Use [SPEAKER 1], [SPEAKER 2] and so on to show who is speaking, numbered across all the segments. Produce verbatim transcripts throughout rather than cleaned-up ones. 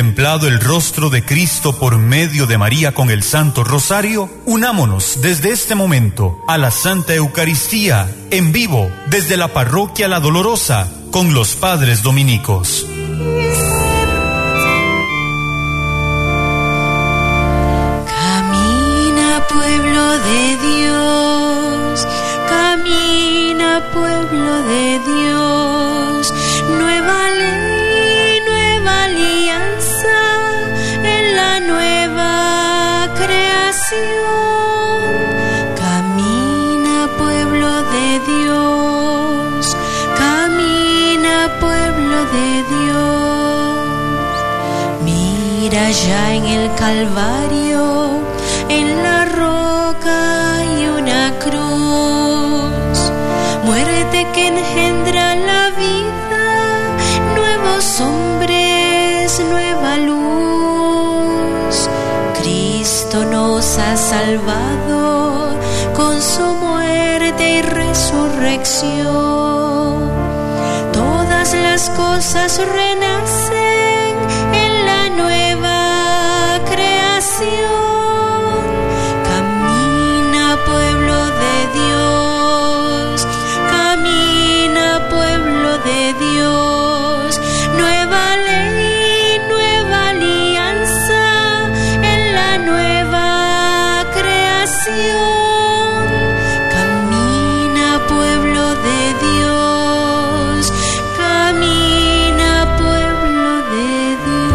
[SPEAKER 1] contemplado el rostro de Cristo por medio de María con el Santo Rosario, unámonos desde este momento a la Santa Eucaristía, en vivo, desde la Parroquia La Dolorosa, con los Padres Dominicos.
[SPEAKER 2] Camina, pueblo de Dios, camina, pueblo de Dios, nueva ley, nueva alianza en la nueva creación. Camina, pueblo de Dios, camina, pueblo de Dios. Mira ya en el Calvario, en la roca hay una cruz, muerte que engendra la vida, nuevos hombres, nueva luz. Cristo nos ha salvado con su muerte y resurrección. Todas las cosas renacen en la nueva creación. Camina, pueblo de Dios, camina, pueblo de Dios, nueva ley, nueva alianza en la nueva creación. Camina, pueblo de Dios, camina, pueblo de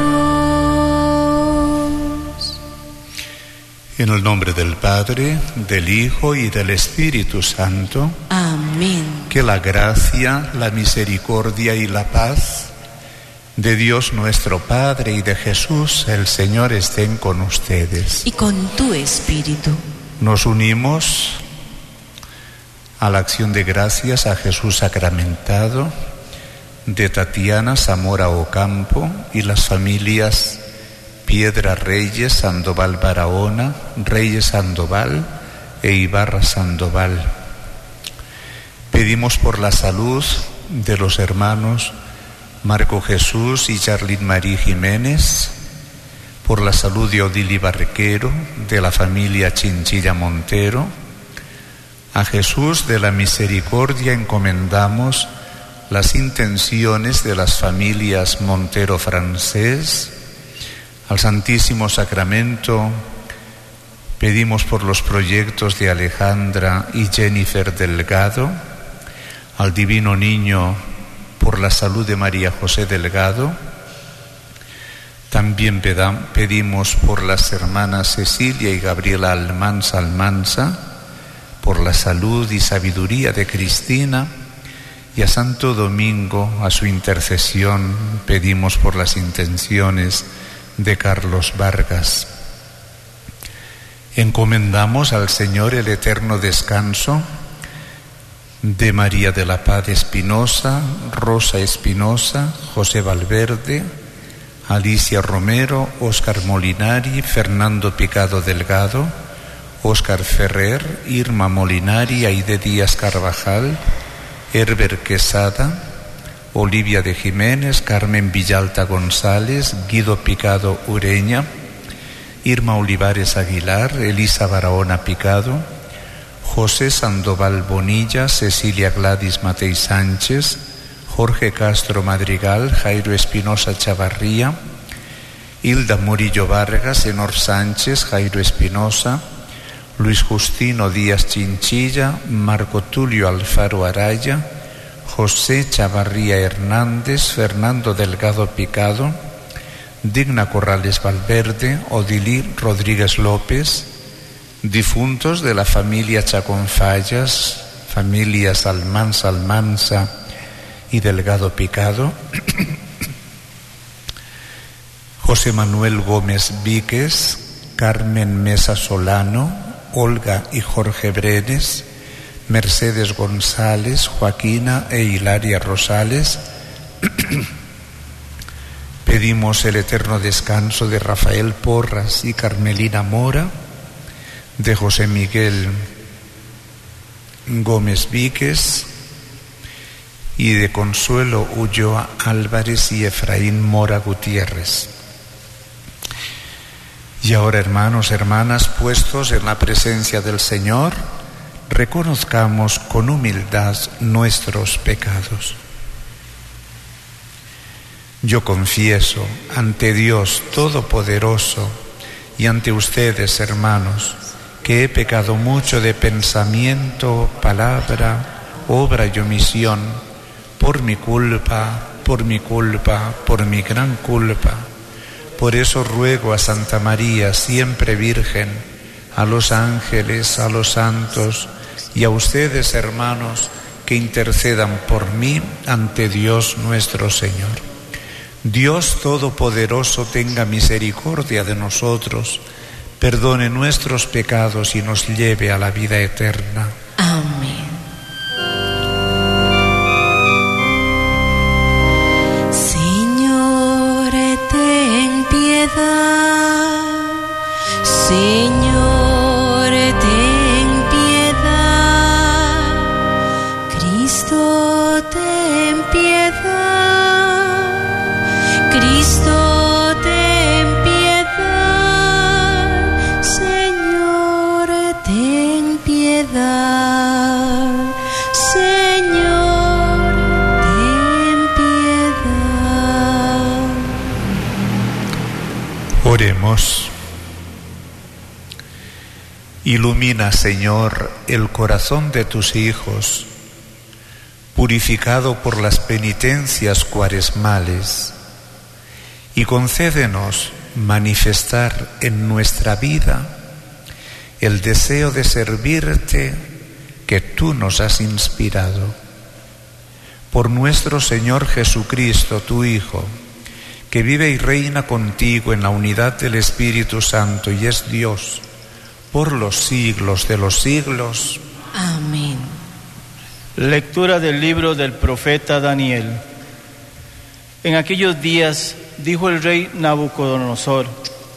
[SPEAKER 2] Dios.
[SPEAKER 3] En el nombre del Padre, del Hijo y del Espíritu Santo.
[SPEAKER 2] Amén.
[SPEAKER 3] Que la gracia, la misericordia y la paz de Dios nuestro Padre y de Jesús el Señor estén con ustedes.
[SPEAKER 2] Y con tu espíritu.
[SPEAKER 3] Nos unimos a la acción de gracias a Jesús sacramentado de Tatiana Zamora Ocampo y las familias Piedra Reyes Sandoval Barahona, Reyes Sandoval e Ibarra Sandoval. Pedimos por la salud de los hermanos Marco Jesús y Charlene María Jiménez, por la salud de Odili Barquero, de la familia Chinchilla Montero. A Jesús de la Misericordia encomendamos las intenciones de las familias Montero Francés. Al Santísimo Sacramento pedimos por los proyectos de Alejandra y Jennifer Delgado. Al Divino Niño por la salud de María José Delgado. También pedimos por las hermanas Cecilia y Gabriela Almanza Almanza, por la salud y sabiduría de Cristina, y a Santo Domingo, a su intercesión, pedimos por las intenciones de Carlos Vargas. Encomendamos al Señor el eterno descanso de María de la Paz Espinosa, Rosa Espinosa, José Valverde, Alicia Romero, Óscar Molinari, Fernando Picado Delgado, Óscar Ferrer, Irma Molinari, Aide Díaz Carvajal, Herbert Quesada, Olivia de Jiménez, Carmen Villalta González, Guido Picado Ureña, Irma Olivares Aguilar, Elisa Barahona Picado, José Sandoval Bonilla, Cecilia Gladys Matei Sánchez, Jorge Castro Madrigal, Jairo Espinosa Chavarría, Hilda Murillo Vargas, Enor Sánchez, Jairo Espinosa, Luis Justino Díaz Chinchilla, Marco Tulio Alfaro Araya, José Chavarría Hernández, Fernando Delgado Picado, Digna Corrales Valverde, Odilí Rodríguez López, difuntos de la familia Chacón Fallas, familias Almanza Almanza y Delgado Picado, José Manuel Gómez Víquez, Carmen Mesa Solano, Olga y Jorge Brenes, Mercedes González, Joaquina e Hilaria Rosales. Pedimos el eterno descanso de Rafael Porras y Carmelina Mora, de José Miguel Gómez Víquez y de Consuelo Ulloa Álvarez y Efraín Mora Gutiérrez. Y ahora, hermanos, hermanas, puestos en la presencia del Señor, reconozcamos con humildad nuestros pecados. Yo confieso ante Dios Todopoderoso y ante ustedes, hermanos, que he pecado mucho de pensamiento, palabra, obra y omisión, por mi culpa, por mi culpa, por mi gran culpa. Por eso ruego a Santa María, siempre Virgen, a los ángeles, a los santos y a ustedes, hermanos, que intercedan por mí ante Dios nuestro Señor. Dios Todopoderoso tenga misericordia de nosotros, perdone nuestros pecados y nos lleve a la vida eterna.
[SPEAKER 2] Amén. Señor, ten piedad. Señor, ten piedad. Cristo, ten piedad. Cristo, ten piedad. Señor, ten piedad. Señor, ten piedad.
[SPEAKER 3] Oremos. Ilumina, Señor, el corazón de tus hijos, purificado por las penitencias cuaresmales, y concédenos manifestar en nuestra vida el deseo de servirte que tú nos has inspirado. Por nuestro Señor Jesucristo, tu Hijo, que vive y reina contigo en la unidad del Espíritu Santo y es Dios por los siglos de los siglos.
[SPEAKER 2] Amén.
[SPEAKER 4] Lectura del libro del profeta Daniel. En aquellos días dijo el rey Nabucodonosor: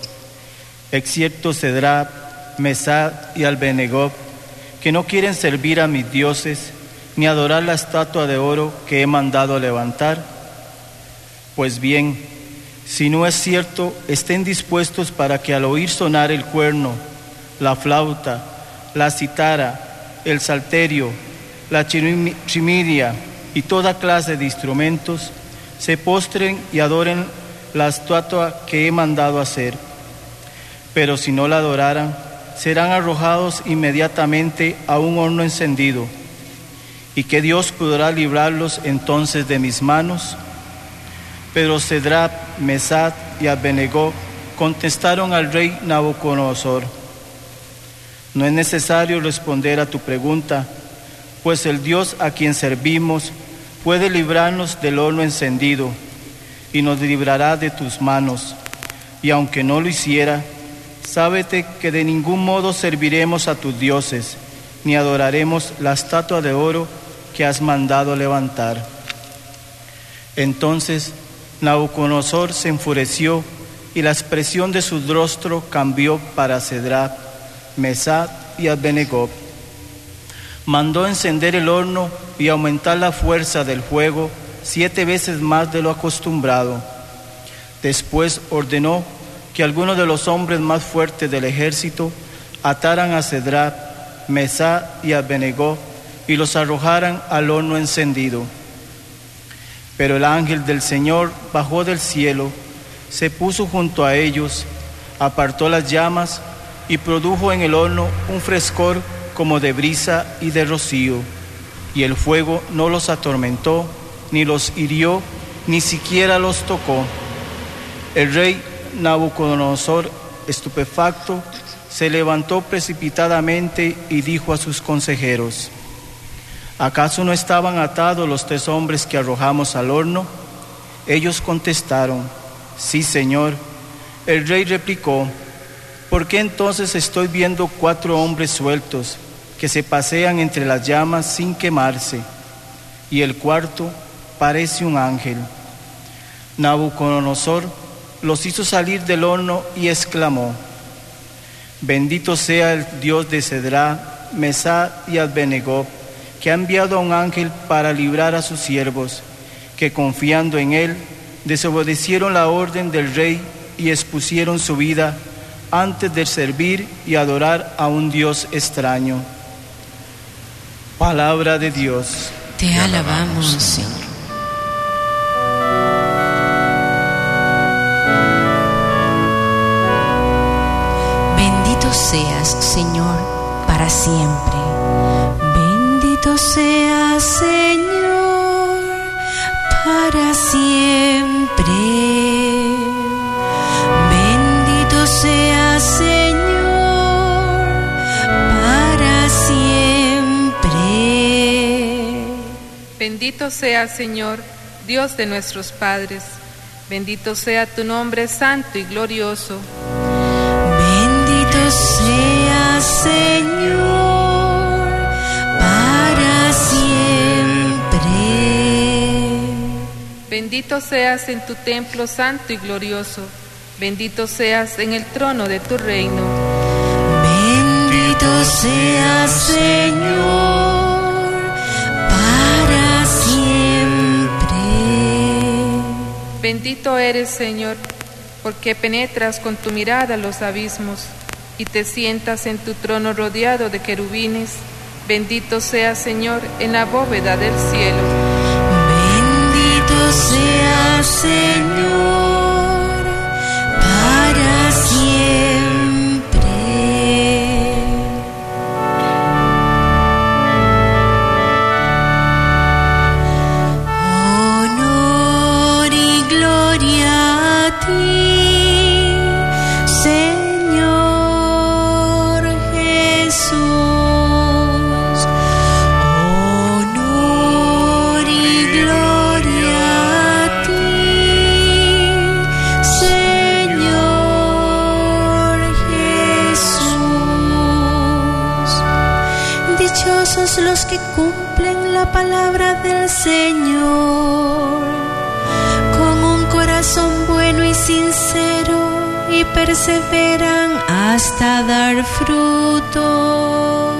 [SPEAKER 4] es cierto, Cedrac, Mesach y Abednego, que no quieren servir a mis dioses ni adorar la estatua de oro que he mandado levantar. Pues bien, si no es cierto, estén dispuestos para que al oír sonar el cuerno, la flauta, la cítara, el salterio, la chimidia y toda clase de instrumentos, se postren y adoren la estatua que he mandado hacer. Pero si no la adoraran, serán arrojados inmediatamente a un horno encendido. ¿Y qué Dios podrá librarlos entonces de mis manos? Pero Cedrac, Mesach y Abednego contestaron al rey Nabucodonosor: no es necesario responder a tu pregunta, pues el Dios a quien servimos puede librarnos del horno encendido y nos librará de tus manos. Y aunque no lo hiciera, sábete que de ningún modo serviremos a tus dioses, ni adoraremos la estatua de oro que has mandado levantar. Entonces Nabucodonosor se enfureció y la expresión de su rostro cambió para Cedrac, Mesach y Abednego. Mandó encender el horno y aumentar la fuerza del fuego siete veces más de lo acostumbrado. Después ordenó que algunos de los hombres más fuertes del ejército ataran a Cedrac, Mesach y Abednego y los arrojaran al horno encendido. Pero el ángel del Señor bajó del cielo, se puso junto a ellos, apartó las llamas y produjo en el horno un frescor como de brisa y de rocío, y el fuego no los atormentó, ni los hirió, ni siquiera los tocó. El rey Nabucodonosor, estupefacto, se levantó precipitadamente y dijo a sus consejeros: ¿acaso no estaban atados los tres hombres que arrojamos al horno? Ellos contestaron: sí, Señor. El rey replicó: ¿por qué entonces estoy viendo cuatro hombres sueltos que se pasean entre las llamas sin quemarse? Y el cuarto parece un ángel. Nabucodonosor los hizo salir del horno y exclamó: bendito sea el Dios de Cedrac, Mesach y Abednego, que ha enviado a un ángel para librar a sus siervos, que confiando en él, desobedecieron la orden del rey y expusieron su vida antes de servir y adorar a un Dios extraño. Palabra de Dios.
[SPEAKER 2] Te alabamos, Señor. Bendito seas, Señor, para siempre. Bendito seas, Señor, para siempre. Bendito seas, Señor, para siempre.
[SPEAKER 5] Bendito sea, Señor, Dios de nuestros padres. Bendito sea tu nombre santo y glorioso.
[SPEAKER 2] Bendito seas, Señor, para siempre.
[SPEAKER 5] Bendito seas en tu templo santo y glorioso. Bendito seas en el trono de tu reino.
[SPEAKER 2] Bendito seas, Señor, para siempre.
[SPEAKER 5] Bendito eres, Señor, porque penetras con tu mirada los abismos y te sientas en tu trono rodeado de querubines. Bendito seas, Señor, en la bóveda del cielo.
[SPEAKER 2] Bendito seas, Señor, para siempre. Honor y gloria a ti, Señor Jesús. Honor y gloria a ti, Señor Jesús. Dichosos los que cumplen la palabra del Señor con un corazón bueno y sincero y perseveran hasta dar fruto.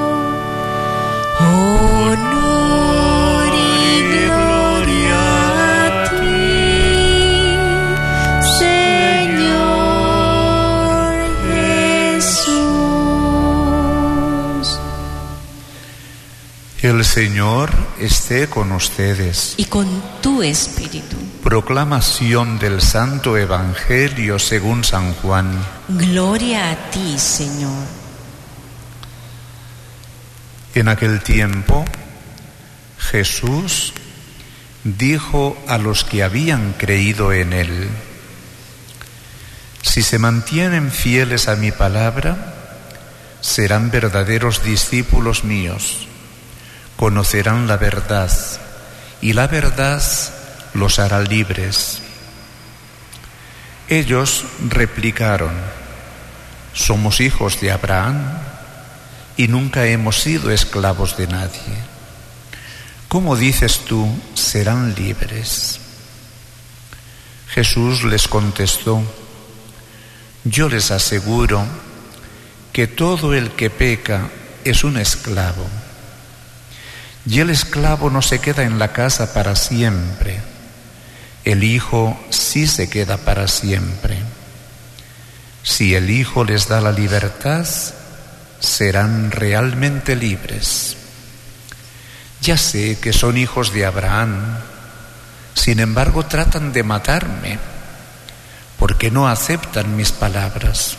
[SPEAKER 2] Honor y gloria a ti, Señor Jesús.
[SPEAKER 3] El Señor esté con ustedes.
[SPEAKER 2] Y con tu espíritu.
[SPEAKER 3] Proclamación del Santo Evangelio según San Juan.
[SPEAKER 2] Gloria a ti, Señor.
[SPEAKER 3] En aquel tiempo, Jesús dijo a los que habían creído en Él: si se mantienen fieles a mi palabra, serán verdaderos discípulos míos. Conocerán la verdad, y la verdad los hará libres. Ellos replicaron: somos hijos de Abraham y nunca hemos sido esclavos de nadie. ¿Cómo dices tú, serán libres? Jesús les contestó: yo les aseguro que todo el que peca es un esclavo. Y el esclavo no se queda en la casa para siempre. El Hijo sí se queda para siempre. Si el Hijo les da la libertad, serán realmente libres. Ya sé que son hijos de Abraham, sin embargo tratan de matarme, porque no aceptan mis palabras.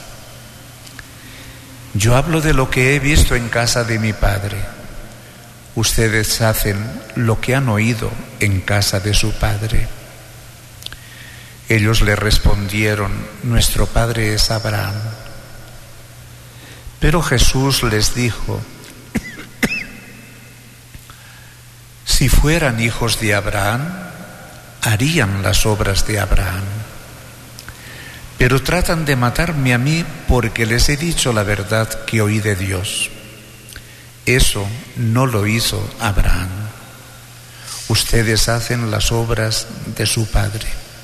[SPEAKER 3] Yo hablo de lo que he visto en casa de mi Padre. Ustedes hacen lo que han oído en casa de su padre. Ellos le respondieron: nuestro padre es Abraham. Pero Jesús les dijo: si fueran hijos de Abraham, harían las obras de Abraham. Pero tratan de matarme a mí porque les he dicho la verdad que oí de Dios. Eso no lo hizo Abraham. Ustedes hacen las obras de su padre.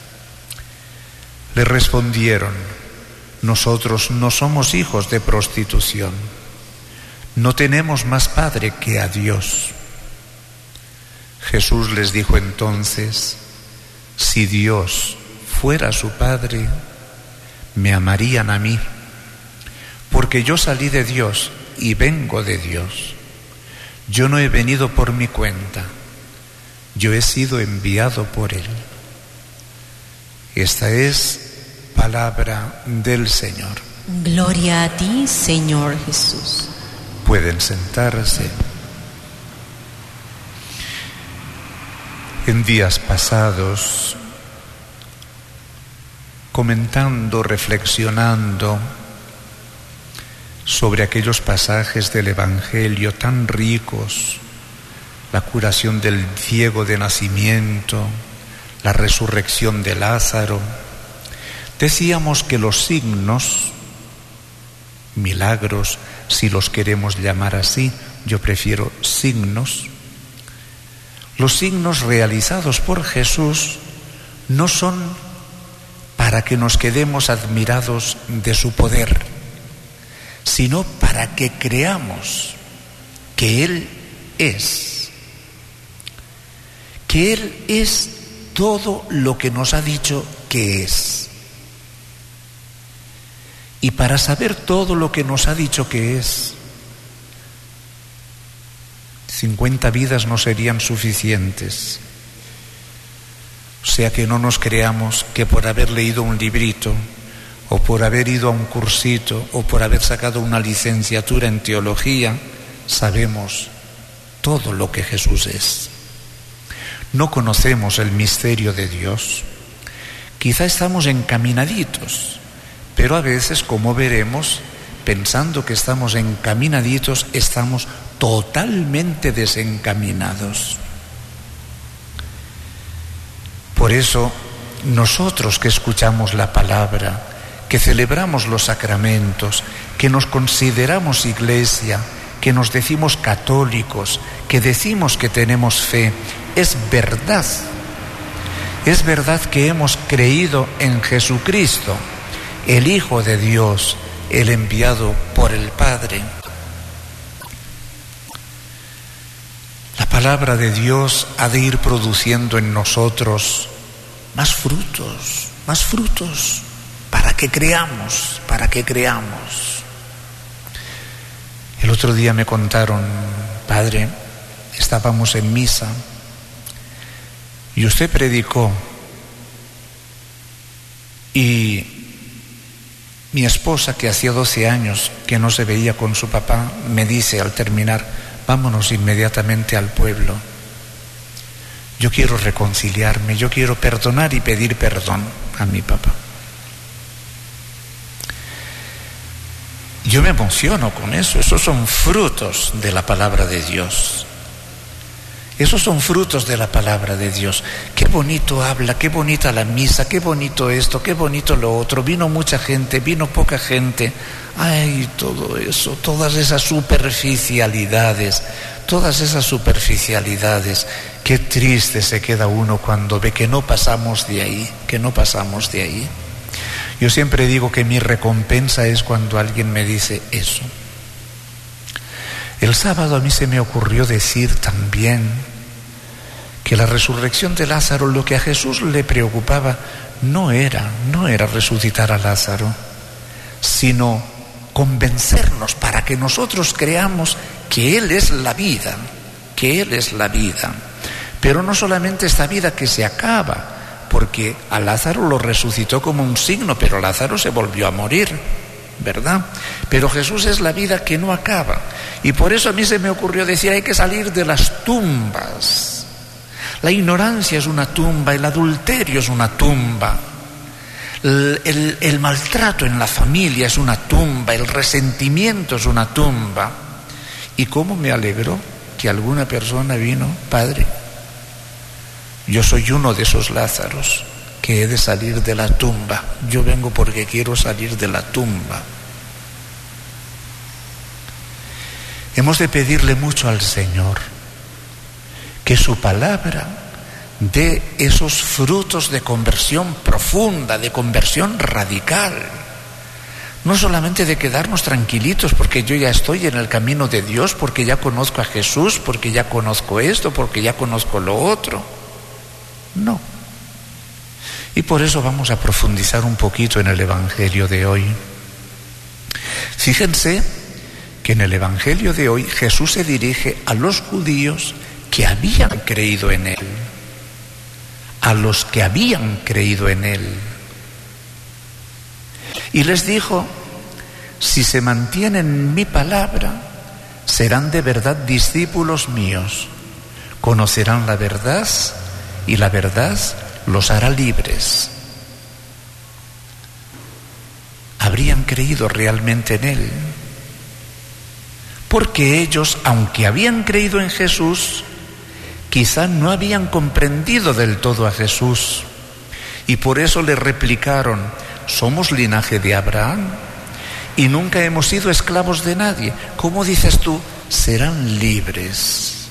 [SPEAKER 3] Le respondieron: nosotros no somos hijos de prostitución. No tenemos más padre que a Dios. Jesús les dijo entonces: si Dios fuera su padre, me amarían a mí, porque yo salí de Dios y vengo de Dios. Yo no he venido por mi cuenta, yo he sido enviado por Él. Esta es palabra del Señor.
[SPEAKER 2] Gloria a ti, Señor Jesús.
[SPEAKER 3] Pueden sentarse. En días pasados, comentando, reflexionando sobre aquellos pasajes del Evangelio tan ricos, la curación del ciego de nacimiento, la resurrección de Lázaro, decíamos que los signos, milagros, si los queremos llamar así, yo prefiero signos, los signos realizados por Jesús no son para que nos quedemos admirados de su poder, sino para que creamos que Él es, que Él es todo lo que nos ha dicho que es. Y para saber todo lo que nos ha dicho que es, cincuenta vidas no serían suficientes. O sea que no nos creamos que por haber leído un librito, o por haber ido a un cursito, o por haber sacado una licenciatura en teología, sabemos todo lo que Jesús es. No conocemos el misterio de Dios. Quizá estamos encaminaditos, pero a veces, como veremos, pensando que estamos encaminaditos, estamos totalmente desencaminados. Por eso, nosotros que escuchamos la palabra, que celebramos los sacramentos, que nos consideramos iglesia, que nos decimos católicos, que decimos que tenemos fe, es verdad. Es verdad que hemos creído en Jesucristo, el Hijo de Dios, el enviado por el Padre. La palabra de Dios ha de ir produciendo en nosotros más frutos, más frutos, para que creamos, para que creamos. El otro día me contaron, padre, estábamos en misa y usted predicó y mi esposa, que hacía doce años que no se veía con su papá, me dice al terminar, vámonos inmediatamente al pueblo. Yo quiero reconciliarme, yo quiero perdonar y pedir perdón a mi papá. Yo me emociono con eso, esos son frutos de la palabra de Dios. Esos son frutos de la palabra de Dios. Qué bonito habla, qué bonita la misa, qué bonito esto, qué bonito lo otro. Vino mucha gente, vino poca gente. Ay, todo eso, todas esas superficialidades, todas esas superficialidades. Qué triste se queda uno cuando ve que no pasamos de ahí, que no pasamos de ahí. Yo siempre digo que mi recompensa es cuando alguien me dice eso. El sábado a mí se me ocurrió decir también que la resurrección de Lázaro, lo que a Jesús le preocupaba no era, no era resucitar a Lázaro, sino convencernos para que nosotros creamos que Él es la vida, que Él es la vida. Pero no solamente esta vida que se acaba, porque a Lázaro lo resucitó como un signo, pero Lázaro se volvió a morir, ¿verdad? Pero Jesús es la vida que no acaba. Y por eso a mí se me ocurrió decir, hay que salir de las tumbas. La ignorancia es una tumba, el adulterio es una tumba, el, el, el maltrato en la familia es una tumba, el resentimiento es una tumba. Y cómo me alegró que alguna persona vino, padre, yo soy uno de esos Lázaros que he de salir de la tumba. Yo vengo porque quiero salir de la tumba. Hemos de pedirle mucho al Señor que su palabra dé esos frutos de conversión profunda, de conversión radical. No solamente de quedarnos tranquilitos porque yo ya estoy en el camino de Dios, porque ya conozco a Jesús, porque ya conozco esto, porque ya conozco lo otro. No. Y por eso vamos a profundizar un poquito en el Evangelio de hoy. Fíjense que en el Evangelio de hoy Jesús se dirige a los judíos que habían creído en Él, a los que habían creído en Él. Y les dijo: si se mantienen en mi palabra, serán de verdad discípulos míos, conocerán la verdad y la verdad los hará libres. Habrían creído realmente en Él, porque ellos, aunque habían creído en Jesús, quizá no habían comprendido del todo a Jesús, y por eso le replicaron: somos linaje de Abraham y nunca hemos sido esclavos de nadie. ¿Cómo dices tú, serán libres?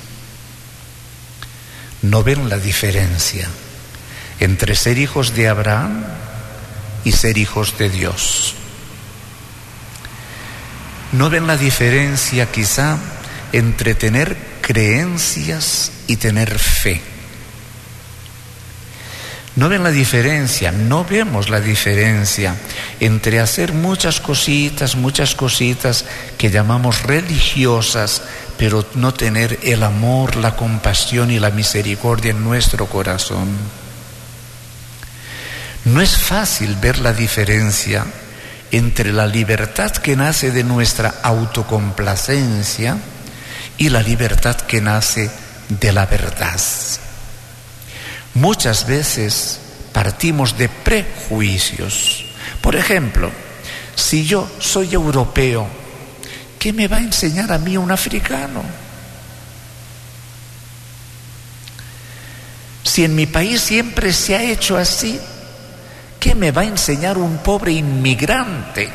[SPEAKER 3] No ven la diferencia entre ser hijos de Abraham y ser hijos de Dios. No ven la diferencia quizá entre tener creencias y tener fe. No ven la diferencia, no vemos la diferencia entre hacer muchas cositas, muchas cositas que llamamos religiosas, pero no tener el amor, la compasión y la misericordia en nuestro corazón. No es fácil ver la diferencia entre la libertad que nace de nuestra autocomplacencia y la libertad que nace de la verdad. Muchas veces partimos de prejuicios. Por ejemplo, si yo soy europeo, ¿qué me va a enseñar a mí un africano? Si en mi país siempre se ha hecho así, ¿qué me va a enseñar un pobre inmigrante?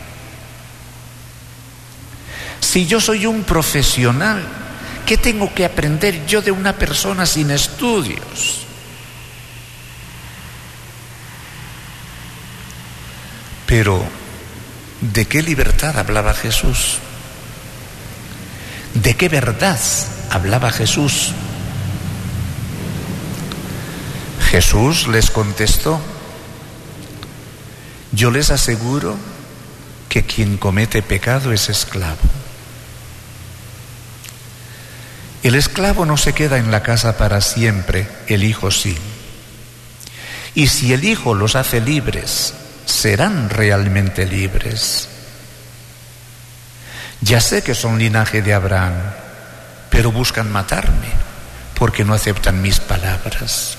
[SPEAKER 3] Si yo soy un profesional, ¿qué tengo que aprender yo de una persona sin estudios? Pero, ¿de qué libertad hablaba Jesús? ¿De qué verdad hablaba Jesús? Jesús les contestó: yo les aseguro que quien comete pecado es esclavo. El esclavo no se queda en la casa para siempre, el Hijo sí. Y si el Hijo los hace libres, serán realmente libres. Ya sé que son linaje de Abraham, pero buscan matarme porque no aceptan mis palabras.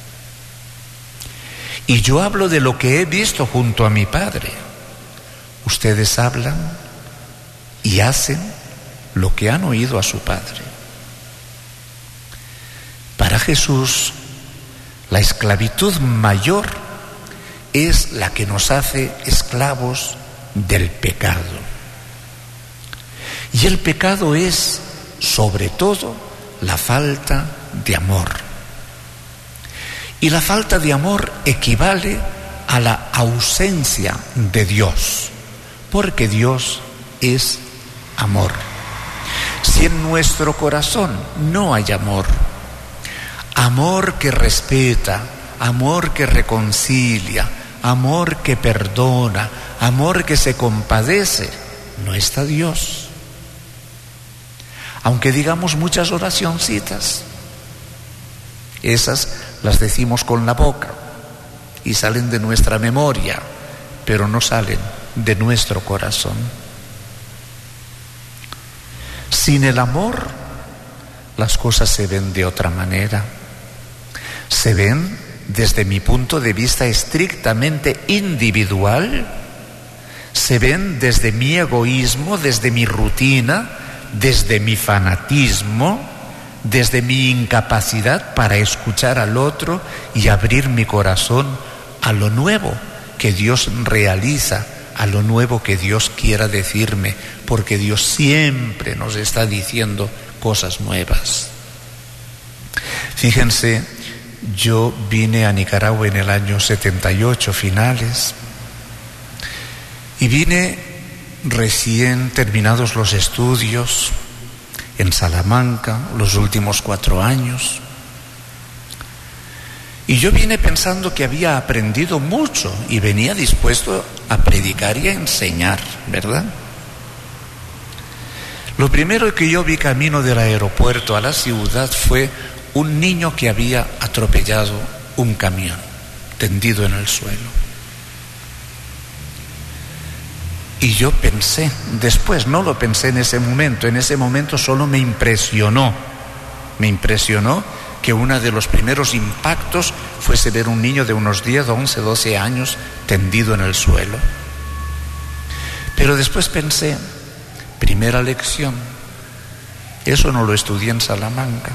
[SPEAKER 3] Y yo hablo de lo que he visto junto a mi Padre. Ustedes hablan y hacen lo que han oído a su Padre. Para Jesús, la esclavitud mayor es la que nos hace esclavos del pecado. Y el pecado es, sobre todo, la falta de amor. Y la falta de amor equivale a la ausencia de Dios, porque Dios es amor. Si en nuestro corazón no hay amor, amor que respeta, amor que reconcilia, amor que perdona, amor que se compadece, no está Dios. Aunque digamos muchas oracioncitas, esas las decimos con la boca y salen de nuestra memoria, pero no salen de nuestro corazón. Sin el amor, las cosas se ven de otra manera. Se ven desde mi punto de vista estrictamente individual, se ven desde mi egoísmo, desde mi rutina, desde mi fanatismo, desde mi incapacidad para escuchar al otro y abrir mi corazón a lo nuevo que Dios realiza, a lo nuevo que Dios quiera decirme, porque Dios siempre nos está diciendo cosas nuevas. Fíjense, yo vine a Nicaragua en el año setenta y ocho, finales, y vine recién terminados los estudios en Salamanca, los últimos cuatro años. Y yo vine pensando que había aprendido mucho y venía dispuesto a predicar y a enseñar, ¿verdad? Lo primero que yo vi camino del aeropuerto a la ciudad fue un niño que había atropellado un camión, tendido en el suelo. Y yo pensé, después no lo pensé en ese momento, en ese momento solo me impresionó, me impresionó que uno de los primeros impactos fuese ver un niño de unos diez, once, doce años tendido en el suelo. Pero después pensé, primera lección, eso no lo estudié en Salamanca.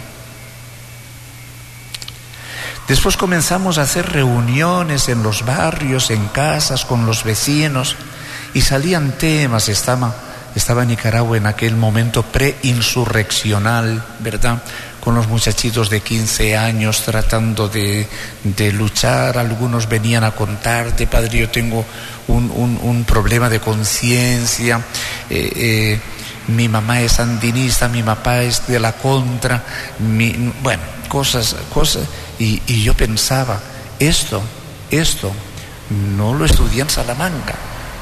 [SPEAKER 3] Después comenzamos a hacer reuniones en los barrios, en casas, con los vecinos, y salían temas. Estaba, estaba Nicaragua en aquel momento preinsurreccional, ¿verdad? Con los muchachitos de quince años tratando de, de luchar. Algunos venían a contarte, padre, yo tengo un, un, un problema de conciencia, eh, eh, mi mamá es sandinista, mi papá es de la contra, mi, bueno, cosas, cosas, y, y yo pensaba, esto, esto, no lo estudié en Salamanca.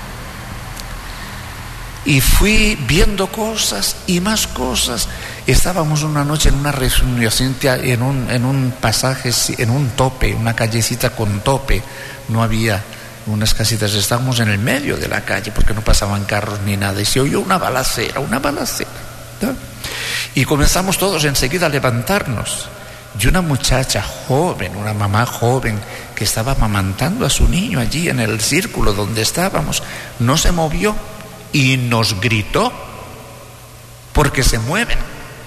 [SPEAKER 3] Y fui viendo cosas y más cosas. Estábamos una noche en una reunión, en un, en un pasaje, en un tope, una callecita con tope. No había unas casitas, estábamos en el medio de la calle porque no pasaban carros ni nada. Y se oyó una balacera, una balacera, ¿no? Y comenzamos todos enseguida a levantarnos. Y una muchacha joven, una mamá joven que estaba amamantando a su niño allí en el círculo donde estábamos, no se movió y nos gritó, porque se mueven.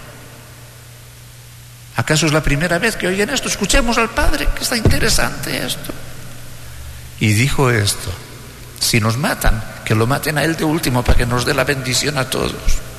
[SPEAKER 3] ¿Acaso es la primera vez que oyen esto? Escuchemos al padre, que está interesante esto. Y dijo esto: si nos matan, que lo maten a él de último para que nos dé la bendición a todos.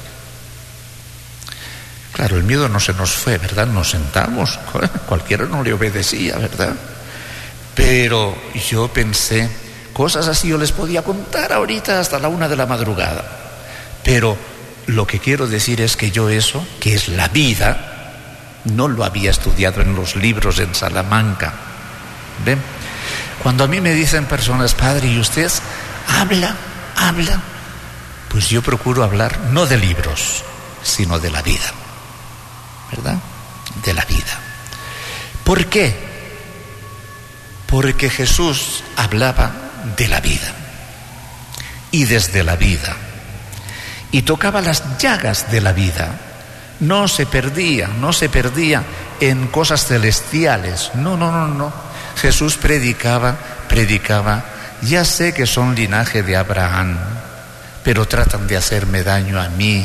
[SPEAKER 3] Claro, el miedo no se nos fue, ¿verdad? Nos sentamos, cualquiera no le obedecía, ¿verdad? Pero yo pensé, cosas así yo les podía contar ahorita hasta la una de la madrugada. Pero lo que quiero decir es que yo eso, que es la vida, no lo había estudiado en los libros en Salamanca. ¿Ven? Cuando a mí me dicen personas, padre, ¿y usted habla, habla? Pues yo procuro hablar no de libros, sino de la vida, ¿verdad? De la vida. ¿Por qué? Porque Jesús hablaba de la vida y desde la vida, y tocaba las llagas de la vida. No se perdía, no se perdía en cosas celestiales. No, no, no, no. Jesús predicaba, predicaba. Ya sé que son linaje de Abraham, pero tratan de hacerme daño a mí.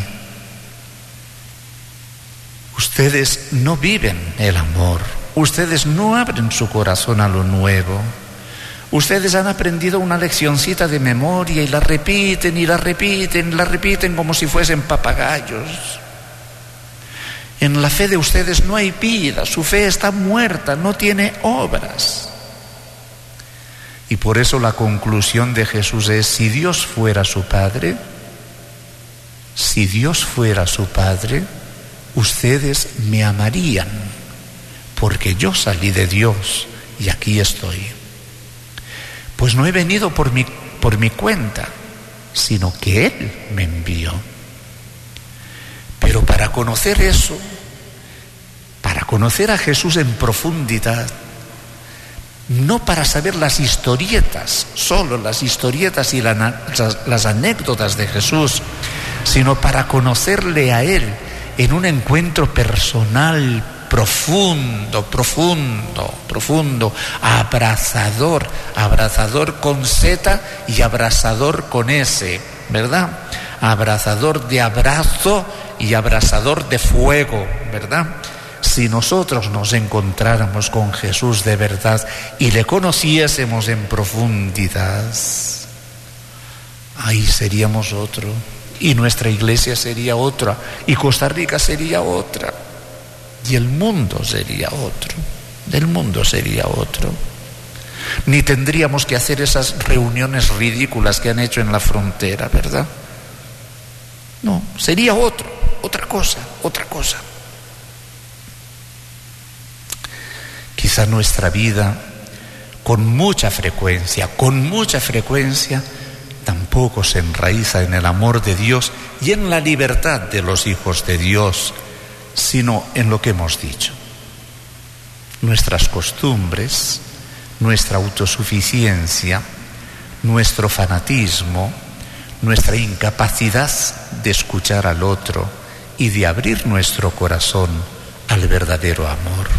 [SPEAKER 3] Ustedes no viven el amor. Ustedes no abren su corazón a lo nuevo. Ustedes han aprendido una leccioncita de memoria y la repiten y la repiten, la repiten como si fuesen papagayos. En la fe de ustedes no hay vida, su fe está muerta, no tiene obras. Y por eso la conclusión de Jesús es: si Dios fuera su Padre, si Dios fuera su Padre, ustedes me amarían, porque yo salí de Dios y aquí estoy. Pues no he venido por mi, por mi cuenta, sino que Él me envió. Pero para conocer eso, para conocer a Jesús en profundidad, no para saber las historietas, solo las historietas y la, las, las anécdotas de Jesús, sino para conocerle a Él en un encuentro personal, profundo, profundo, profundo, abrazador, abrazador con Z y abrazador con S, ¿verdad? Abrazador de abrazo y abrazador de fuego, ¿verdad? Si nosotros nos encontráramos con Jesús de verdad y le conociésemos en profundidad, ahí seríamos otro, y nuestra iglesia sería otra, y Costa Rica sería otra, y el mundo sería otro, el mundo sería otro. Ni tendríamos que hacer esas reuniones ridículas que han hecho en la frontera, ¿verdad? No, sería otro, otra cosa, otra cosa. Quizá nuestra vida, con mucha frecuencia, con mucha frecuencia, tampoco se enraiza en el amor de Dios y en la libertad de los hijos de Dios, sino en lo que hemos dicho. Nuestras costumbres, nuestra autosuficiencia, nuestro fanatismo, nuestra incapacidad de escuchar al otro y de abrir nuestro corazón al verdadero amor.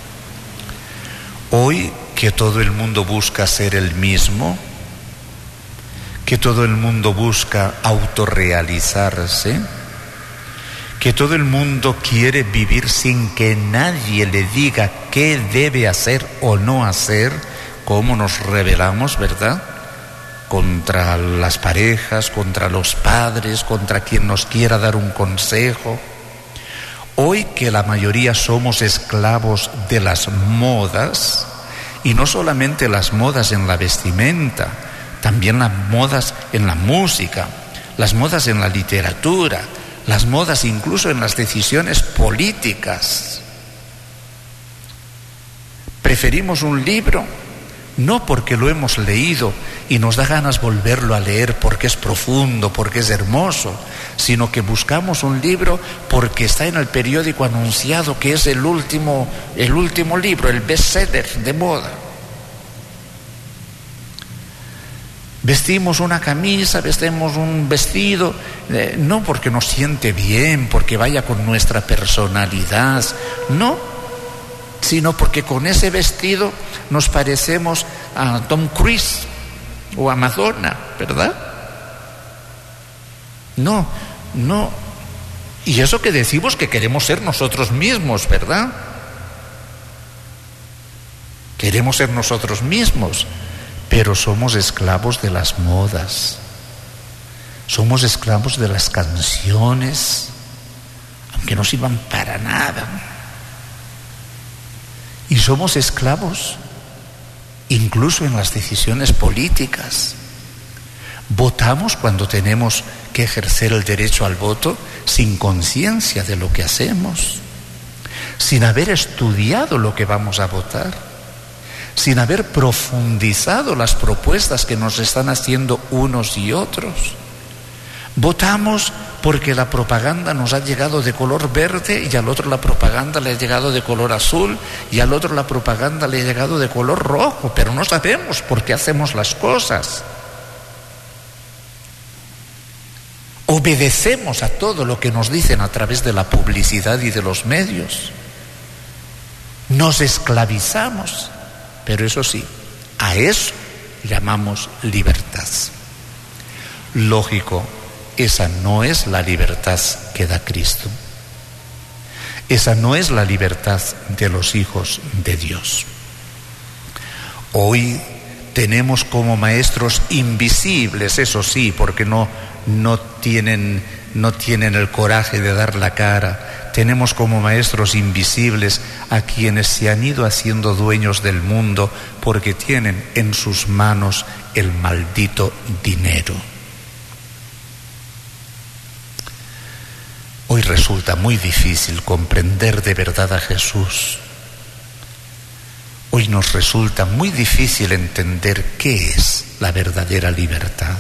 [SPEAKER 3] Hoy que todo el mundo busca ser el mismo, que todo el mundo busca autorrealizarse, que todo el mundo quiere vivir sin que nadie le diga qué debe hacer o no hacer, cómo nos rebelamos, ¿verdad?, contra las parejas, contra los padres, contra quien nos quiera dar un consejo. Hoy que la mayoría somos esclavos de las modas, y no solamente las modas en la vestimenta, también las modas en la música, las modas en la literatura, las modas incluso en las decisiones políticas. Preferimos un libro no porque lo hemos leído y nos da ganas volverlo a leer porque es profundo, porque es hermoso, sino que buscamos un libro porque está en el periódico anunciado que es el último, el último libro, el bestseller de moda. Vestimos una camisa, vestimos un vestido, eh, no porque nos siente bien, porque vaya con nuestra personalidad, no, sino porque con ese vestido nos parecemos a Tom Cruise o a Madonna, ¿verdad? No, no. Y eso que decimos que queremos ser nosotros mismos, ¿verdad? Queremos ser nosotros mismos, pero somos esclavos de las modas, somos esclavos de las canciones, aunque no sirvan para nada. Y somos esclavos incluso en las decisiones políticas. Votamos cuando tenemos que ejercer el derecho al voto sin conciencia de lo que hacemos, sin haber estudiado lo que vamos a votar, sin haber profundizado las propuestas que nos están haciendo unos y otros. Votamos porque la propaganda nos ha llegado de color verde y al otro la propaganda le ha llegado de color azul y al otro la propaganda le ha llegado de color rojo, pero no sabemos por qué hacemos las cosas. Obedecemos a todo lo que nos dicen a través de la publicidad y de los medios. Nos esclavizamos, pero eso sí, a eso llamamos libertad. Lógico, esa no es la libertad que da Cristo. Esa no es la libertad de los hijos de Dios. Hoy tenemos como maestros invisibles, eso sí, porque no, no tienen, no tienen el coraje de dar la cara. Tenemos como maestros invisibles a quienes se han ido haciendo dueños del mundo porque tienen en sus manos el maldito dinero. Hoy resulta muy difícil comprender de verdad a Jesús. Hoy nos resulta muy difícil entender qué es la verdadera libertad.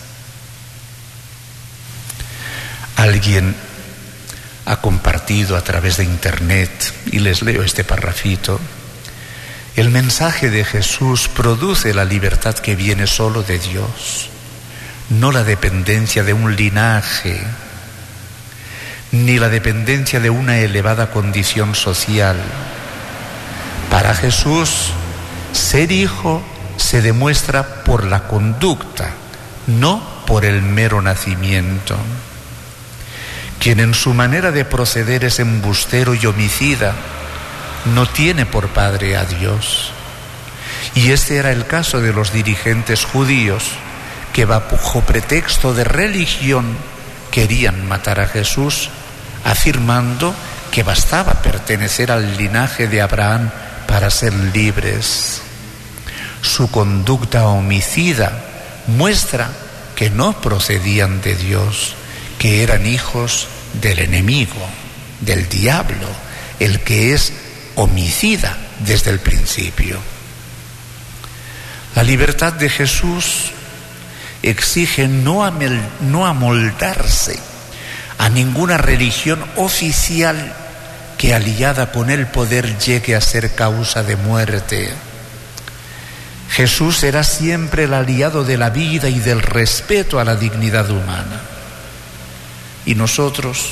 [SPEAKER 3] Alguien ha compartido a través de internet, y les leo este parrafito: el mensaje de Jesús produce la libertad que viene solo de Dios, no la dependencia de un linaje, ni la dependencia de una elevada condición social. Para Jesús, ser hijo se demuestra por la conducta, no por el mero nacimiento. Quien en su manera de proceder es embustero y homicida, no tiene por padre a Dios. Y este era el caso de los dirigentes judíos, que bajo pretexto de religión querían matar a Jesús, afirmando que bastaba pertenecer al linaje de Abraham para ser libres. Su conducta homicida muestra que no procedían de Dios, que eran hijos del enemigo, del diablo, el que es homicida desde el principio. La libertad de Jesús exige no, amel, no amoldarse a ninguna religión oficial que aliada con el poder llegue a ser causa de muerte. Jesús será siempre el aliado de la vida y del respeto a la dignidad humana. ¿Y nosotros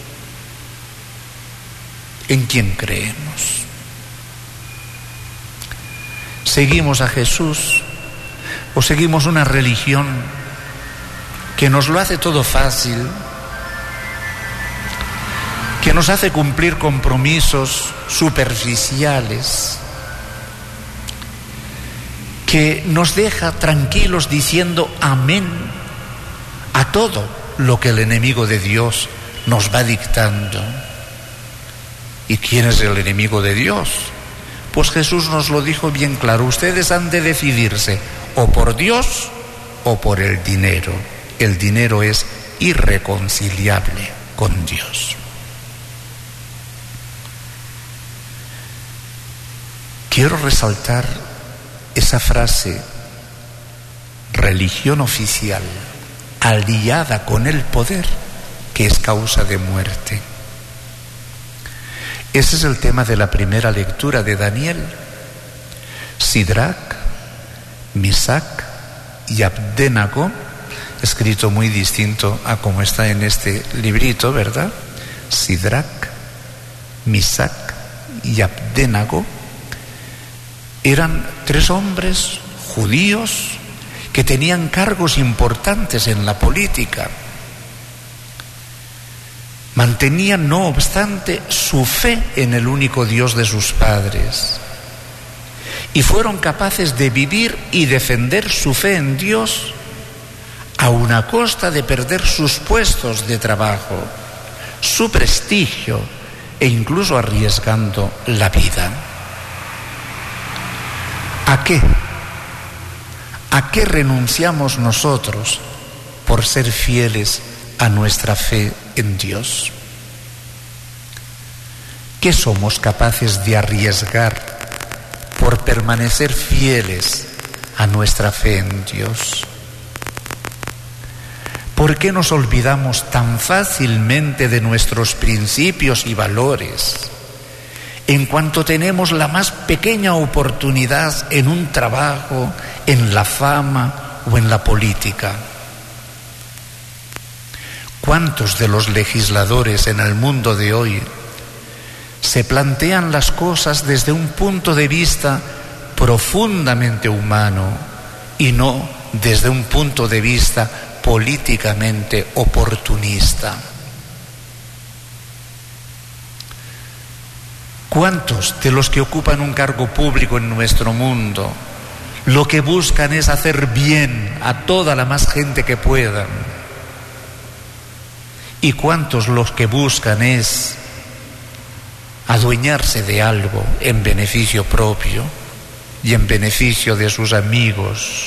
[SPEAKER 3] en quién creemos? ¿Seguimos a Jesús o seguimos una religión que nos lo hace todo fácil, que nos hace cumplir compromisos superficiales, que nos deja tranquilos diciendo amén a todo lo que el enemigo de Dios nos va dictando? ¿Y quién es el enemigo de Dios? Pues Jesús nos lo dijo bien claro: ustedes han de decidirse o por Dios o por el dinero. El dinero es irreconciliable con Dios. Quiero resaltar esa frase: religión oficial aliada con el poder, que es causa de muerte. Ese es el tema de la primera lectura de Daniel. Sidrac, Misac y Abdenago, escrito muy distinto a como está en este librito, ¿verdad? Sidrac, Misac y Abdenago eran tres hombres judíos que tenían cargos importantes en la política. Mantenían, no obstante, su fe en el único Dios de sus padres, y fueron capaces de vivir y defender su fe en Dios aun a costa de perder sus puestos de trabajo, su prestigio e incluso arriesgando la vida. ¿A qué? ¿A qué renunciamos nosotros por ser fieles a nuestra fe en Dios? ¿Qué somos capaces de arriesgar por permanecer fieles a nuestra fe en Dios? ¿Por qué nos olvidamos tan fácilmente de nuestros principios y valores en cuanto tenemos la más pequeña oportunidad en un trabajo, en la fama o en la política? ¿Cuántos de los legisladores en el mundo de hoy se plantean las cosas desde un punto de vista profundamente humano y no desde un punto de vista políticamente oportunista? ¿Cuántos de los que ocupan un cargo público en nuestro mundo lo que buscan es hacer bien a toda la más gente que puedan? ¿Y cuántos los que buscan es adueñarse de algo en beneficio propio y en beneficio de sus amigos?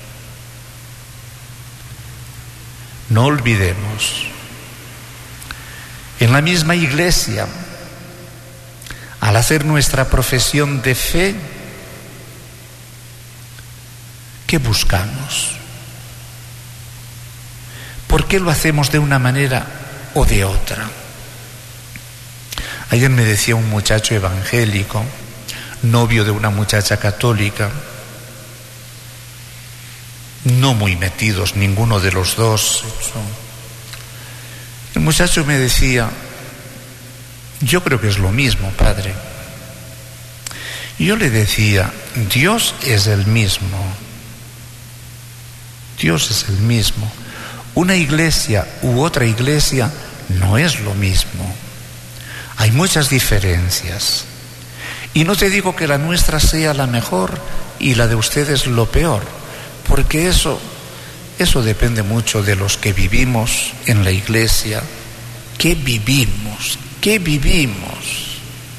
[SPEAKER 3] No olvidemos, en la misma iglesia, al hacer nuestra profesión de fe, ¿qué buscamos? ¿Por qué lo hacemos de una manera o de otra? Ayer me decía un muchacho evangélico, novio de una muchacha católica, no muy metidos ninguno de los dos. El muchacho me decía: yo creo que es lo mismo, padre. Y yo le decía: Dios es el mismo. Dios es el mismo. Una iglesia u otra iglesia no es lo mismo. Hay muchas diferencias. Y no te digo que la nuestra sea la mejor y la de ustedes lo peor, porque eso, eso depende mucho de los que vivimos en la iglesia. ¿Qué vivimos? ¿Qué vivimos?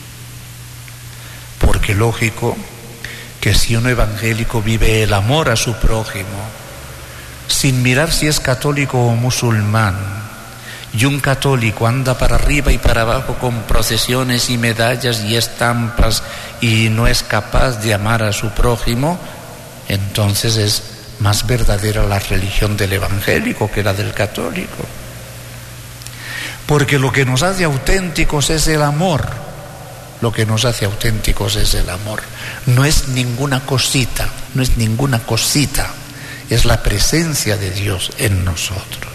[SPEAKER 3] Porque lógico que si un evangélico vive el amor a su prójimo, sin mirar si es católico o musulmán, y un católico anda para arriba y para abajo con procesiones y medallas y estampas y no es capaz de amar a su prójimo, entonces es más verdadera la religión del evangélico que la del católico. Porque lo que nos hace auténticos es el amor. Lo que nos hace auténticos es el amor. No es ninguna cosita, no es ninguna cosita. Es la presencia de Dios en nosotros.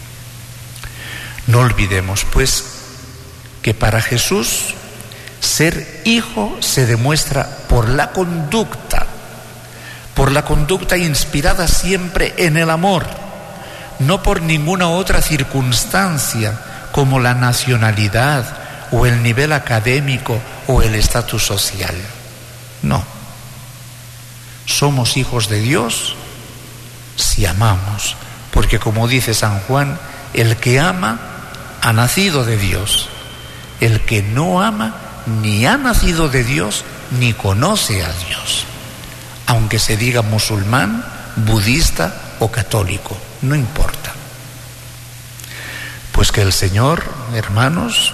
[SPEAKER 3] No olvidemos, pues, que para Jesús ser hijo se demuestra por la conducta, por la conducta inspirada siempre en el amor, no por ninguna otra circunstancia como la nacionalidad o el nivel académico o el estatus social. No. Somos hijos de Dios si amamos, porque como dice San Juan, el que ama ha nacido de Dios. El que no ama ni ha nacido de Dios ni conoce a Dios, aunque se diga musulmán, budista o católico, no importa. Pues que el Señor, hermanos,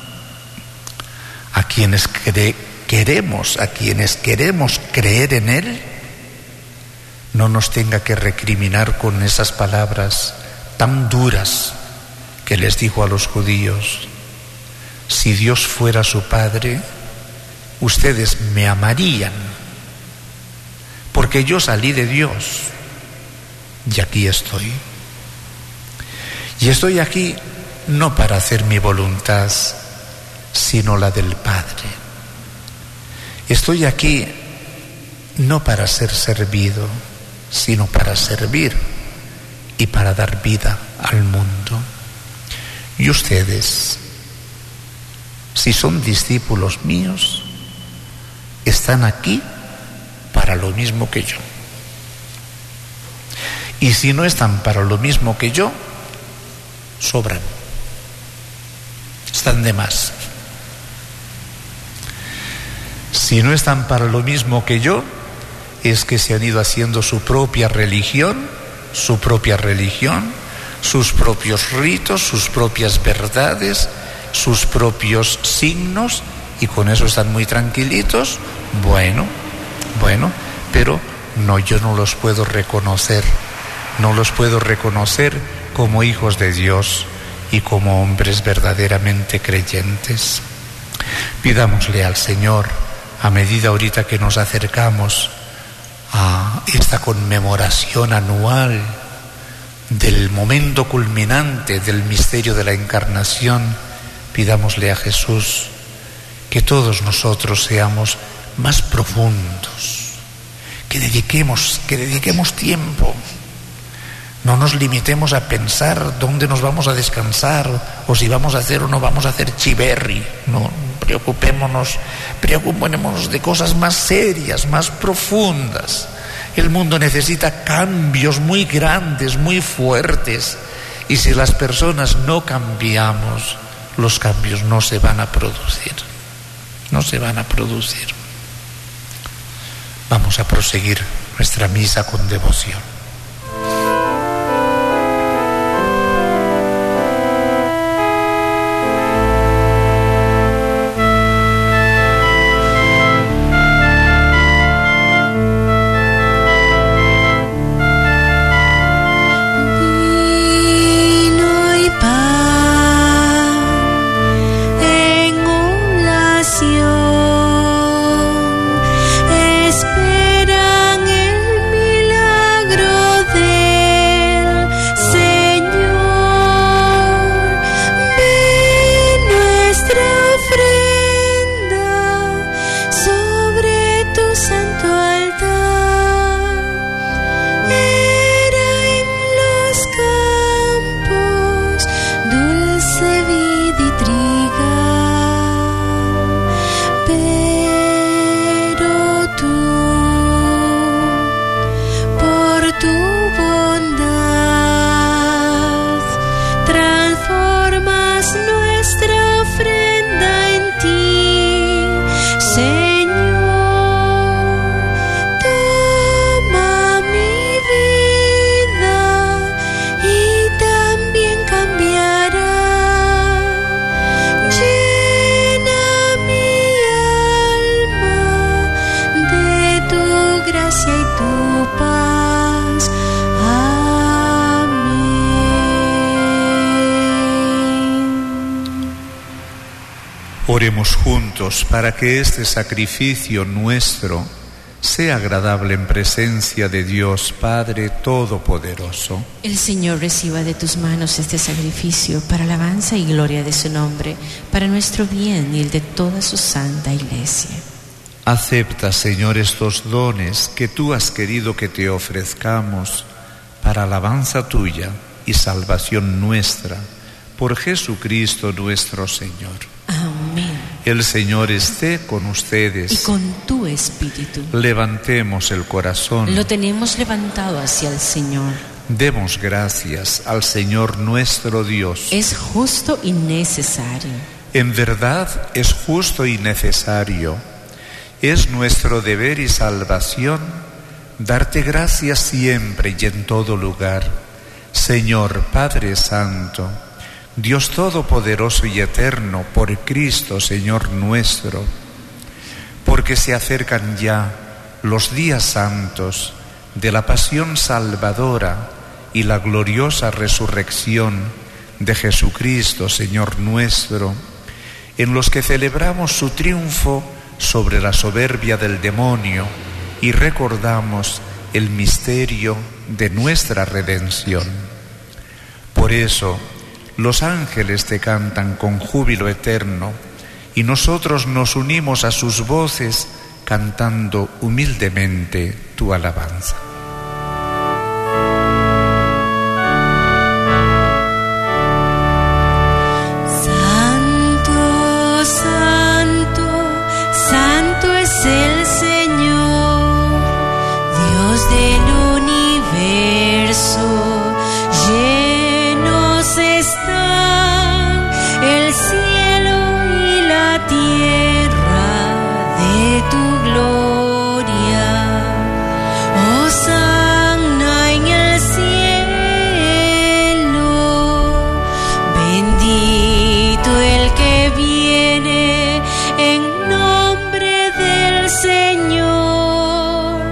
[SPEAKER 3] a quienes cre- queremos, a quienes queremos creer en Él, no nos tenga que recriminar con esas palabras tan duras que les dijo a los judíos: si Dios fuera su Padre, ustedes me amarían, porque yo salí de Dios y aquí estoy. Y estoy aquí no para hacer mi voluntad, sino la del Padre. Estoy aquí no para ser servido, sino para servir y para dar vida al mundo. Y ustedes, si son discípulos míos, están aquí para lo mismo que yo. Y si no están para lo mismo que yo, sobran. Están de más. Si no están para lo mismo que yo, es que se han ido haciendo su propia religión, su propia religión, sus propios ritos, sus propias verdades, sus propios signos, y con eso están muy tranquilitos. Bueno, bueno, pero no, yo no los puedo reconocer, no los puedo reconocer como hijos de Dios y como hombres verdaderamente creyentes. Pidámosle al Señor, a medida ahorita que nos acercamos a esta conmemoración anual del momento culminante del misterio de la Encarnación, pidámosle a Jesús que todos nosotros seamos más profundos, que dediquemos, que dediquemos tiempo. No nos limitemos a pensar dónde nos vamos a descansar o si vamos a hacer o no vamos a hacer chiverri. No, preocupémonos, preocupémonos de cosas más serias, más profundas. El mundo necesita cambios muy grandes, muy fuertes, y si las personas no cambiamos, los cambios no se van a producir. No se van a producir. Vamos a proseguir nuestra misa con devoción.
[SPEAKER 6] Esperan el milagro
[SPEAKER 3] Oremos juntos para que este sacrificio nuestro sea agradable en presencia de Dios Padre Todopoderoso.
[SPEAKER 2] El Señor reciba de tus manos este sacrificio para alabanza y gloria de su nombre, para nuestro bien y el de toda su santa Iglesia.
[SPEAKER 3] Acepta, Señor, estos dones que tú has querido que te ofrezcamos para alabanza tuya y salvación nuestra, por Jesucristo nuestro Señor.
[SPEAKER 2] Amén.
[SPEAKER 3] El Señor esté con ustedes.
[SPEAKER 2] Y con tu espíritu.
[SPEAKER 3] Levantemos el corazón.
[SPEAKER 2] Lo tenemos levantado hacia el Señor.
[SPEAKER 3] Demos gracias al Señor nuestro Dios.
[SPEAKER 2] Es justo y necesario.
[SPEAKER 3] En verdad es justo y necesario. Es nuestro deber y salvación darte gracias siempre y en todo lugar, Señor Padre Santo, Dios Todopoderoso y Eterno, por Cristo, Señor nuestro, porque se acercan ya los días santos de la pasión salvadora y la gloriosa resurrección de Jesucristo, Señor nuestro, en los que celebramos su triunfo sobre la soberbia del demonio y recordamos el misterio de nuestra redención. Por eso, los ángeles te cantan con júbilo eterno y nosotros nos unimos a sus voces cantando humildemente tu alabanza.
[SPEAKER 2] Santo, santo, santo es el Señor, Dios del universo. Llenos están el cielo y la tierra de tu gloria. Hosanna en el cielo. Bendito el que viene en nombre del Señor.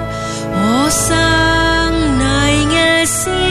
[SPEAKER 2] Hosanna en el cielo.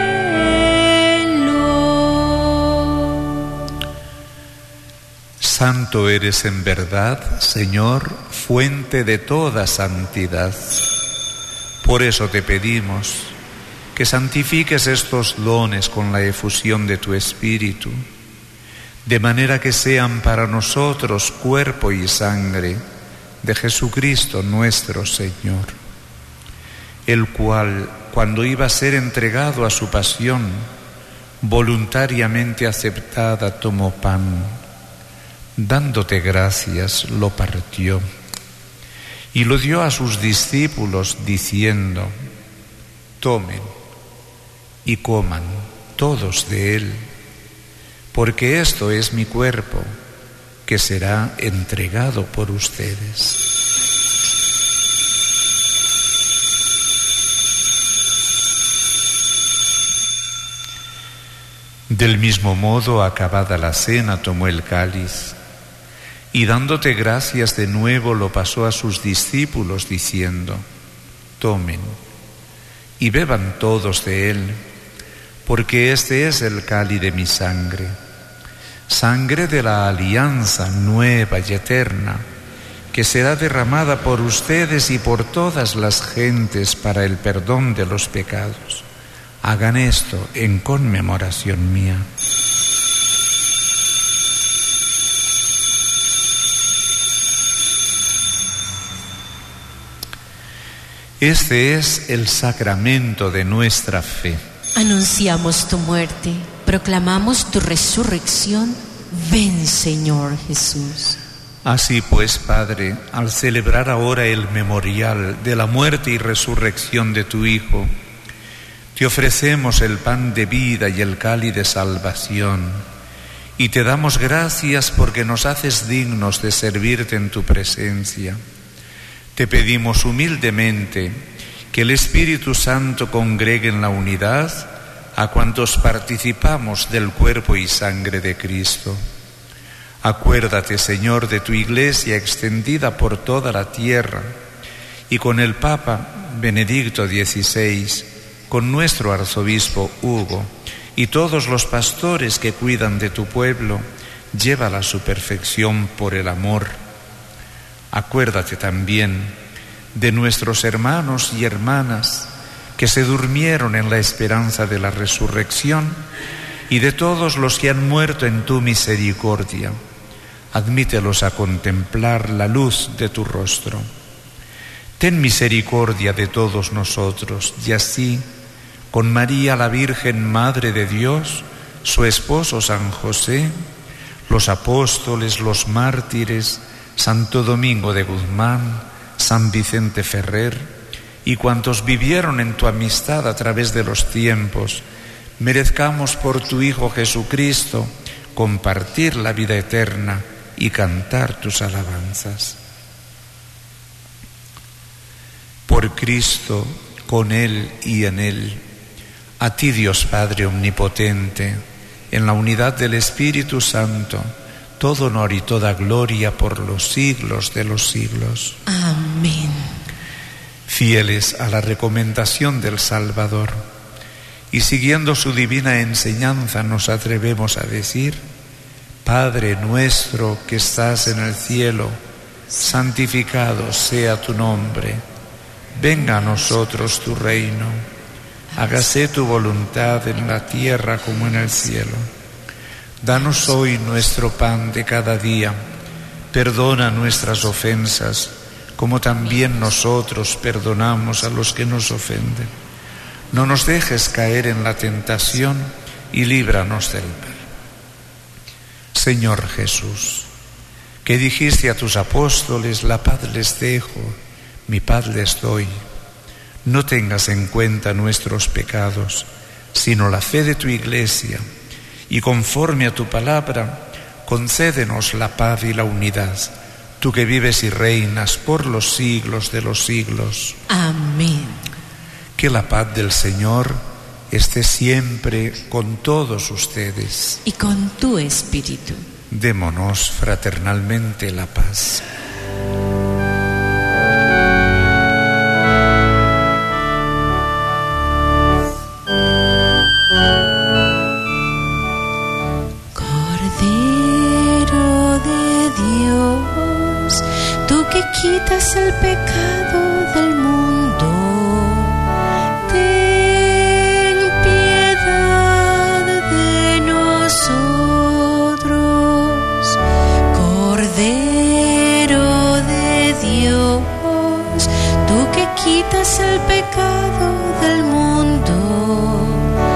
[SPEAKER 3] Santo eres en verdad, Señor, fuente de toda santidad. Por eso te pedimos que santifiques estos dones con la efusión de tu Espíritu, de manera que sean para nosotros cuerpo y sangre de Jesucristo nuestro Señor, el cual, cuando iba a ser entregado a su pasión, voluntariamente aceptada, tomó pan, dándote gracias, lo partió y lo dio a sus discípulos, diciendo: tomen y coman todos de él, porque esto es mi cuerpo, que será entregado por ustedes. Del mismo modo, acabada la cena, tomó el cáliz y dándote gracias de nuevo lo pasó a sus discípulos, diciendo: tomen y beban todos de él, porque este es el cáliz de mi sangre, sangre de la alianza nueva y eterna, que será derramada por ustedes y por todas las gentes para el perdón de los pecados. Hagan esto en conmemoración mía. Este es el sacramento de nuestra fe.
[SPEAKER 2] Anunciamos tu muerte, proclamamos tu resurrección. Ven, Señor Jesús.
[SPEAKER 3] Así pues, Padre, al celebrar ahora el memorial de la muerte y resurrección de tu Hijo, te ofrecemos el pan de vida y el cáliz de salvación, y te damos gracias porque nos haces dignos de servirte en tu presencia. Te pedimos humildemente que el Espíritu Santo congregue en la unidad a cuantos participamos del cuerpo y sangre de Cristo. Acuérdate, Señor, de tu Iglesia extendida por toda la tierra, y con el Papa Benedicto dieciséis, con nuestro arzobispo Hugo y todos los pastores que cuidan de tu pueblo, llévala a su perfección por el amor. Acuérdate también de nuestros hermanos y hermanas que se durmieron en la esperanza de la resurrección y de todos los que han muerto en tu misericordia. Admítelos a contemplar la luz de tu rostro. Ten misericordia de todos nosotros y así, con María la Virgen Madre de Dios, su esposo San José, los apóstoles, los mártires, Santo Domingo de Guzmán, San Vicente Ferrer y cuantos vivieron en tu amistad a través de los tiempos, merezcamos por tu Hijo Jesucristo compartir la vida eterna y cantar tus alabanzas. Por Cristo, con Él y en Él, a ti Dios Padre Omnipotente, en la unidad del Espíritu Santo, todo honor y toda gloria por los siglos de los siglos.
[SPEAKER 2] Amén.
[SPEAKER 3] Fieles a la recomendación del Salvador y siguiendo su divina enseñanza, nos atrevemos a decir: Padre nuestro que estás en el cielo, santificado sea tu nombre. Venga a nosotros tu reino. Hágase tu voluntad en la tierra como en el cielo. Danos hoy nuestro pan de cada día. Perdona nuestras ofensas, como también nosotros perdonamos a los que nos ofenden. No nos dejes caer en la tentación y líbranos del mal. Señor Jesús, que dijiste a tus apóstoles: la paz les dejo, mi paz les doy. No tengas en cuenta nuestros pecados, sino la fe de tu Iglesia, y conforme a tu palabra, concédenos la paz y la unidad, tú que vives y reinas por los siglos de los siglos.
[SPEAKER 2] Amén.
[SPEAKER 3] Que la paz del Señor esté siempre con todos ustedes.
[SPEAKER 2] Y con tu espíritu.
[SPEAKER 3] Démonos fraternalmente la paz.
[SPEAKER 2] Quitas el pecado del mundo, ten piedad de nosotros. Cordero de Dios, tú que quitas el pecado del mundo,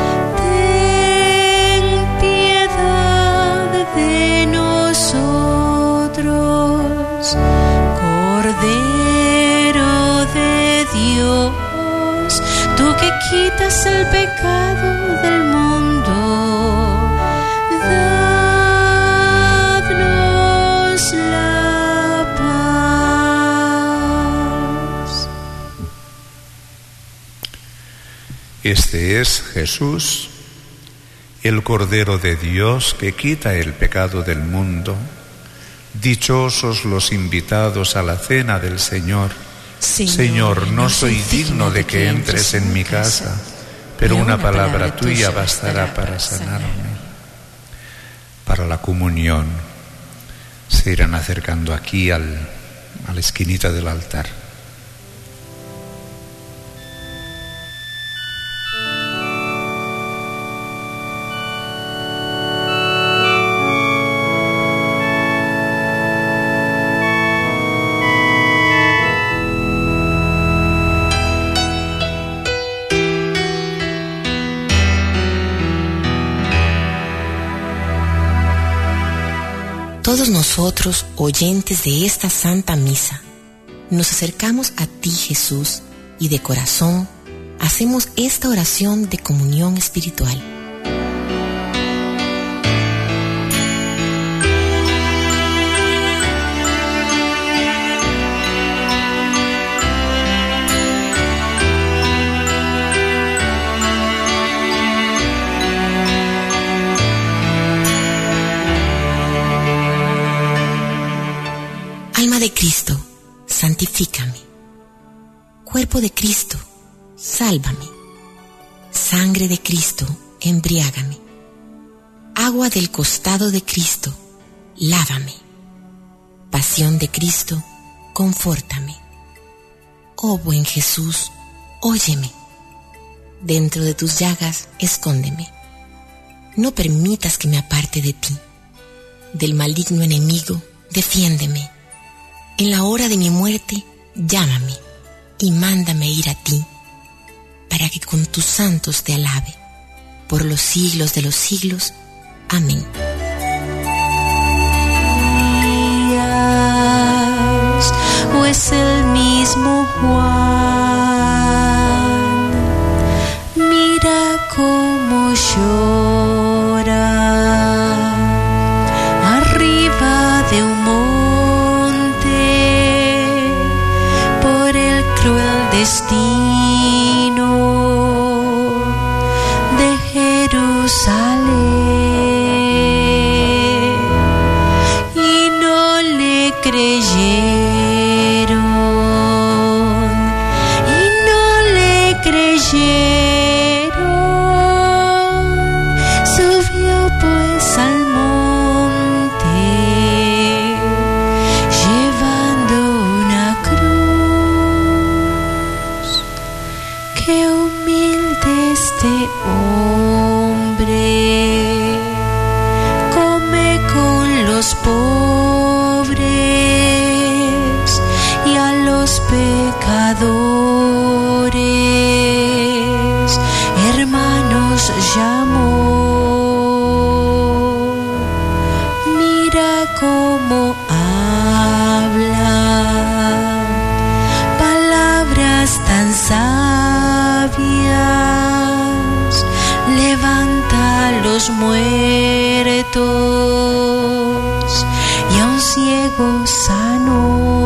[SPEAKER 2] ten piedad de nosotros. Cordero de Dios, tú que quitas el pecado del mundo, danos la paz.
[SPEAKER 3] Este es Jesús, el Cordero de Dios que quita el pecado del mundo. Dichosos los invitados a la cena del Señor.
[SPEAKER 2] Señor,
[SPEAKER 3] Señor, no soy digno de que entres en mi casa, pero una palabra tuya bastará para sanarme. Para la comunión se irán acercando aquí al, a la esquinita del altar.
[SPEAKER 6] Todos nosotros, oyentes de esta Santa Misa, nos acercamos a ti, Jesús, y de corazón hacemos esta oración de comunión espiritual. Alma de Cristo, santifícame. Cuerpo de Cristo, sálvame. Sangre de Cristo, embriágame. Agua del costado de Cristo, lávame. Pasión de Cristo, confórtame. Oh buen Jesús, óyeme. Dentro de tus llagas, escóndeme. No permitas que me aparte de ti. Del maligno enemigo, defiéndeme. En la hora de mi muerte, llámame y mándame ir a ti, para que con tus santos te alabe, por los siglos de los siglos. Amén.
[SPEAKER 2] ¿O es el mismo Juan? Mira cómo llora arriba de un monte por el cruel destino de Jerusalén, y no le creyeron, y no le creyeron. Subió pues al monte llevando una cruz. Qué humilde este hombre, come con los pobres y a los pecadores hermanos llamó. Mira cómo habla palabras tan sabias, levanta a los muertos y a un ciego sanó.